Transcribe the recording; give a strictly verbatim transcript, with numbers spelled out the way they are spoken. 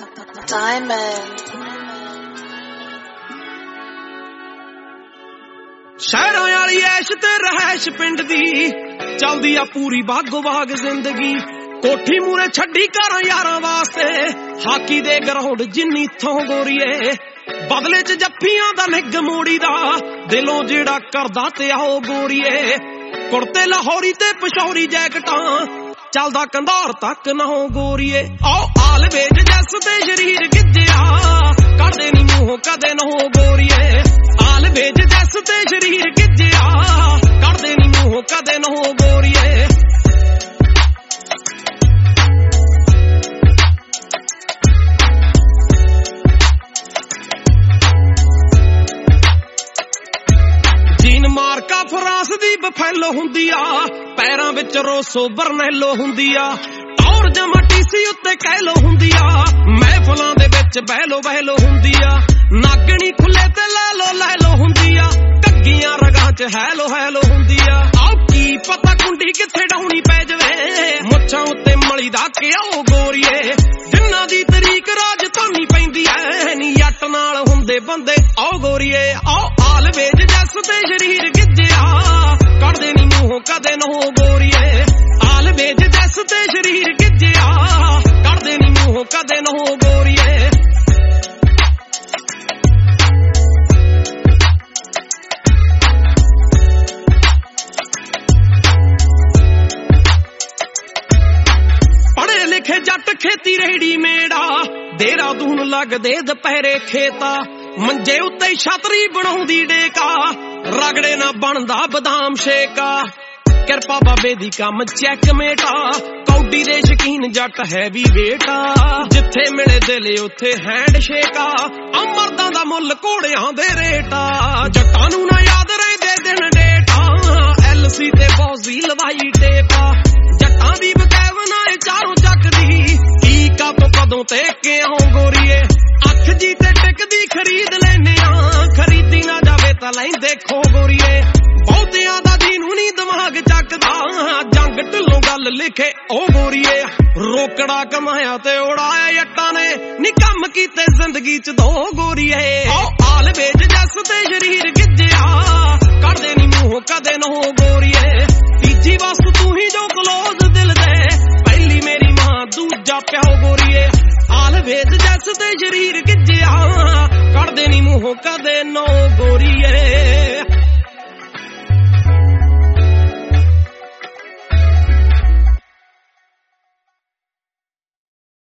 Diamond. ਸ਼ਹਿਰਾਂ ਵਾਲੀ ਐਸ਼ ਤੇ ਰਹਿਸ਼ ਪਿੰਡ ਦੀ ਚੱਲਦੀ ਆ ਪੂਰੀ ਬਾਗੋ ਬਾਗ ਜ਼ਿੰਦਗੀ। ਕੋਠੀ ਮੂਰੇ ਛੱਡੀ ਘਰਾਂ ਯਾਰਾਂ ਵਾਸਤੇ ਹਾਕੀ ਦੇ ਗਰਾਊਂਡ ਜਿੰਨੀ ਥੋਂ ਗੋਰੀਏ। ਬਦਲੇ ਚ ਜੱਫੀਆਂ ਦਾ ਨਿੱਘ ਮੋੜੀ ਦਾ ਦਿਲੋਂ ਜਿਹੜਾ ਕਰਦਾ ਤੇ ਆਓ ਗੋਰੀਏ। ਕੁੜਤੇ ਲਾਹੌਰੀ ਤੇ ਪਸ਼ੌਰੀ ਜੈਕਟਾਂ ਚੱਲਦਾ ਕੰਧਾਰ ਤੱਕ ਨਾ ਹੋ ਗੋਰੀਏ। ਆਓ ਆਲ ਵੇਜ ਜੱਸ ਤੇ ਸ਼ਰੀਰ ਗਿੱਜਿਆ ਕੱਢਦੇ ਨੀ ਮੂੰਹੋਂ ਕਦੇ ਨਾ ਹੋ ਗੋਰੀਏ। ਆਲ ਵੇਜ ਜੱਸ ਤੇ ਸ਼ਰੀਰ ਗਿੱਜਿਆ ਕੱਢਦੇ ਨੀ ਮੂੰਹੋਂ ਕਦੇ ਨਾ ਹੋ ਗੋਰੀਏ। ਜੀਨ ਮਾਰਕਾ ਫਰਾਂਸ ਦੀ ਬਫੈਲੋ ਹੁੰਦੀ ਆ ਪੈਰਾਂ ਵਿੱਚ ਰੋਸੋ ਬਰਨੈਲੋ ਹੁੰਦੀ ਆ। ਟੌਰ ਜਮਾ ਟੀਸੀ ਉੱਤੇ ਕਹਿਲੋ ਹੁੰਦੀ ਆ ਮਹਿਫਲਾਂ ਦੇ ਵਿੱਚ ਬਹਿਲੋ ਬਹਿਲੋ ਹੁੰਦੀ ਆ। ਨਾਗਣੀ ਖੁੱਲੇ ਤੇ ਲੈ ਲੋ ਲੈ ਲੋ ਹੁੰਦੀ ਆ ਘੱਗੀਆਂ ਰਗਾਂ ਚ ਹੈਲੋ ਹੈਲੋ ਹੁੰਦੀ ਆ। ਆਓ ਕੀ ਪਤਾ ਕੁੰਡੀ ਕਿੱਥੇ ਡਾਉਣੀ ਪੈ ਜਵੇ ਮੁੱਛਾਂ ਉੱਤੇ ਮਲੀ ਦਾ ਕਿਉਂ ਗੋਰੀਏ। ਜਿੰਨਾਂ ਦੀ ਤਰੀਕ ਰਾਜਧਾਨੀ ਪੈਂਦੀ ਐ ਨੀ ਜੱਟ ਨਾਲ ਹੁੰਦੇ ਬੰਦੇ ਆਓ ਗੋਰੀਏ। ਆਓ ਆਲ ਵੇਜ ਜੱਸ ਤੇ ਸ਼ਰੀਰ ਗਿੱਜਿਆ ਕੱਢਦੇ ਨੀ ਮੂੰਹੋਂ ਕਦੇ ਨਾ ਹੋ ਗੋਰੀਏ। ਆਲ ਵੇਜ ਜੱਸ ਤੇ ਸ਼ਰੀਰ ਗਿੱਜਿਆ ਕੱਢਦੇ ਨੀ ਮੂੰਹੋਂ ਕਦੇ ਨਾ ਹੋ ਗੋਰੀਏ। ਪੜ੍ਹੇ ਲਿਖੇ ਜੱਟ ਖੇਤੀ ਰੇਡੀਮੇਡ ਆ ਦੇਹਰਾਦੂਨ ਲੱਗਦੇ ਦੁਪਹਿਰੇ ਖੇਤਾ। ਮੰਜੇ ਉੱਤੇ ਛਤਰੀ ਬਣਾਉਂਦੀ ਡੇਕਾ ਰਗੜੇ ਨਾ ਬਣਦਾ ਬਦਾਮ ਸ਼ੇਕਾ। ਕਿਰਪਾ ਬਾਬੇ ਦੀ ਕੰਮ ਚੈੱਕਮੇਟਾ ਕੌਡੀ ਦੇ ਸ਼ਕੀਨ ਜੱਟ ਹੈ ਵੀ ਬੇਟਾ। ਜਿੱਥੇ ਮਿਲੇ ਦਿਲ ਉੱਥੇ ਹੈਂਡ ਸ਼ੇਕਾ ਅਮਰਦਾਂ ਦਾ ਮੁੱਲ ਘੋੜਿਆਂ ਦੇ ਰੇਟਾ। ਜੱਟਾਂ ਨੂੰ ਨਾ ਯਾਦ ਰਹਿੰਦੇ ਦਿਨ ਡੇਟਾ ਐਲ ਸੀ ਤੇ ਬੌਜ਼ੀ ਲਵਾਈ ਟੇਪਾ। ਜੱਟਾਂ ਦੀ ਬਕੈਵਨਾ ਏ ਚਾਰੋਂ ਚੱਕਦੀ ਕੀ ਕਾ ਤੋਂ ਕਦੋਂ ਤੇ ਕਿਉਂ ਗੋਰੀਏ। ਅੱਖ ਜੀ ਤੇ ਟਿਕਦੀ ਖਰੀਦ ਲੈਨੇ ਆ ਖਰੀਦੀ ਨਾ ਜਾਵੇ ਤਾਂ ਲੈਂਦੇ ਖੋ ਗੋਰੀਏ। ਬਹੁਤਿਆਂ ਦਾ ਜਿਹਨੂੰ ਨੀ ਦਿਮਾਗ ਚੱਕਦਾ ਜੰਗ ਢਿੱਲੋਂ ਗੱਲ ਲਿਖੇ ਉਹ ਗੋਰੀਏ। ਰੋਕੜਾ ਕਮਾਇਆ ਤੇ ਉਡਾਇਆ ਜੱਟਾਂ ਨੇ ਨੀ ਕੰਮ ਕੀਤੇ ਜ਼ਿੰਦਗੀ ਚ ਦੋ ਗੋਰੀਏ। ਆਓ ਆਲ ਵੇਜ ਜੱਸ ਤੇ ਸ਼ਰੀਰ ਗਿੱਜਿਆ ਕੱਢਦੇ ਨੀ ਮੂੰਹੋਂ ਕਦੇ ਨਾ ਹੋ ਗੋਰੀਏ। ਤੀਜੀ ਵਸਤ ਤੂੰ ਹੀ ਜੋ ਕਲੋਜ਼ ਦਿਲ ਦੇ ਪਹਿਲੀ ਮੇਰੀ ਮਾਂ ਦੂਜਾ ਪਿਓ ਗੋਰੀਏ। ਆਲ ਵੇਜ ਜੱਸ ਤੇ ਸ਼ਰੀਰ ਗਿੱਜਿਆ ਕੱਢਦੇ ਨੀ ਮੂੰਹੋਂ ਕਦੇ ਨਾ ਗੋਰੀਏ।